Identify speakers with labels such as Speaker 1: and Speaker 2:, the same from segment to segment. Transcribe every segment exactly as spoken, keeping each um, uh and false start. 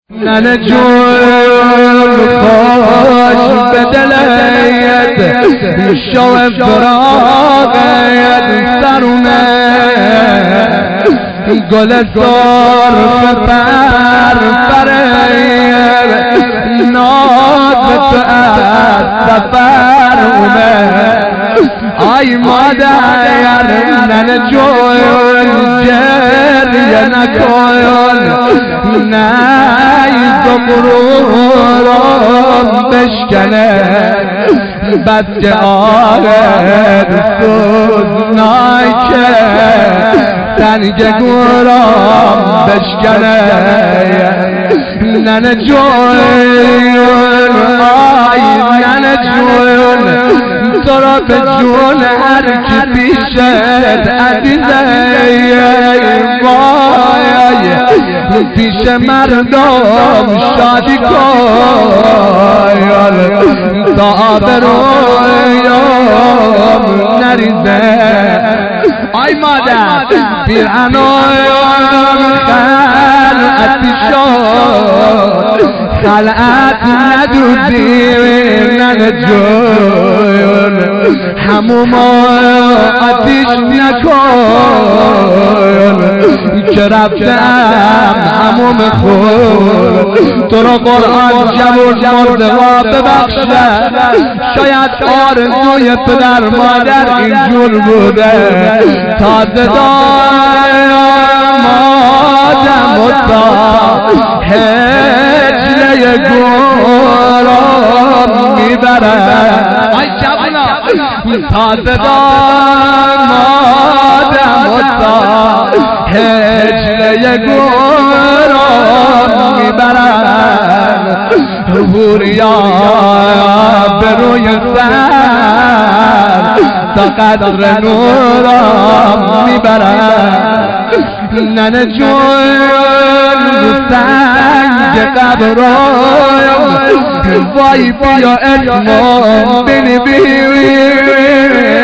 Speaker 1: ننه جون خوش به دلت شو فراغت سرونه گل سرخ پر پره ناز تو از سفرونه آی مادر ننه جون گریه نکن نیز و غرورم بشکنه بس که آرد سوزناکه سنگ گورم بشکنه ننه جون آی ننه جون تو را به جون هر کی پیشت عزیزه وای پیش مردم شادی کن تا آبرویم نریزه آی مادر پیرهنم خلعتی شد خلعت ندودی ننه جون هموم آتیش نکن که رفتم هموم خود تو را قرآن جوون مرده ها ببخشه شاید آرزوی پدر مادر اینجور بوده تازه دارم آدم و تا هجله گورم میبره آی جوانا تازه دارم آدم و تا هجله گورم میبرن حوریا به روی سر تا قدر نورم میبرن ننه جون سنگ قبرایم وای بیا اسمم بنویس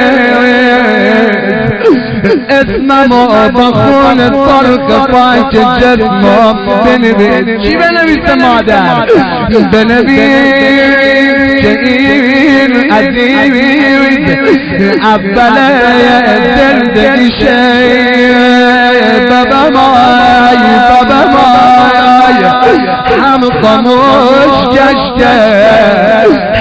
Speaker 1: اسمم با خون سرخ پاک جسمم بنویس چی بنویسه مادر؟ بنویس که این عزیز اوله زندگیشه بابا مای بابا مای هم خاموش گشته